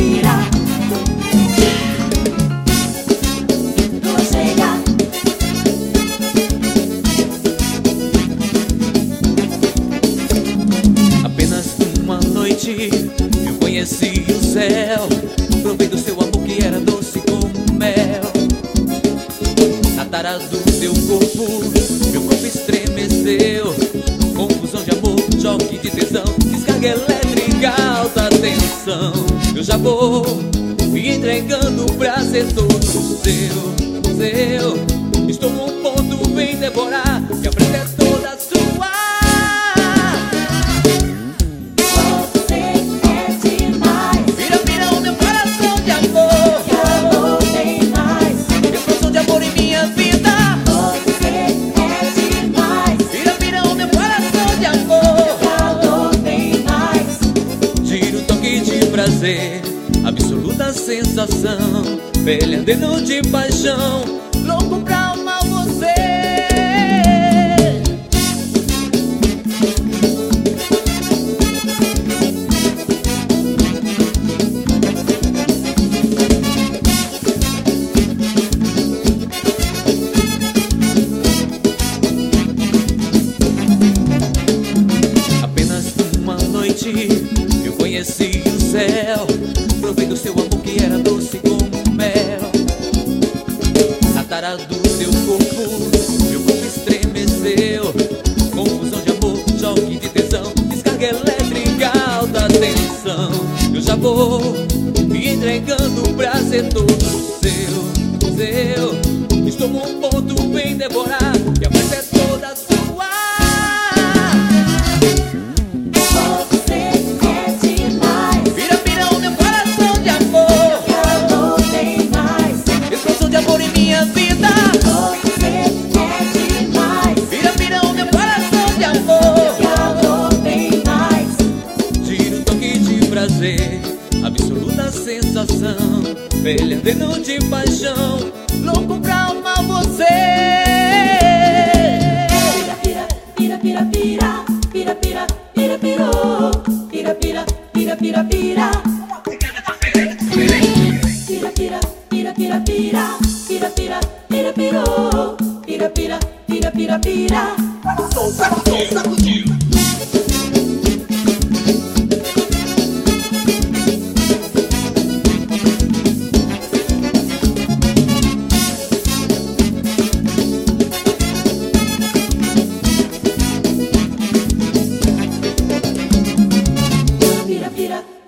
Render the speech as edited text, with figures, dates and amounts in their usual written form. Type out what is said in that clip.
Apenas uma noite eu conheci o céu, provei do seu amor que era doce como mel. Na tara do seu corpo, meu corpo estremeceu. Confusão de amor, choque de tesão, descarga elétrica, alta tensão. Eu já vou me entregando pra ser todo seu. Estou num ponto, vem devorar, que a frente é toda sua. Absoluta sensação, pele ardendo de paixão, louco pra amar você. Apenas uma noite eu conheci o céu, provei do seu amor que era doce como mel. Na tara do seu corpo, meu corpo estremeceu. Confusão de amor, choque de tesão, descarga elétrica, alta tensão. Eu já vou me entregando pra ser todo seu. Estou num ponto, vem devorar, que a festa é toda sua. Absoluta sensação, pele ardendo de paixão, louco pra amar você. Pira, pira, pira, pira, pira, pira, pira, pirou. Pira, pira, pira, pira, pira. Pira, pira, pira, pira, pira, pira, pira, pira, pirou. Pira, pira, pira, pira, pira. Sacudiu. Pira, pira.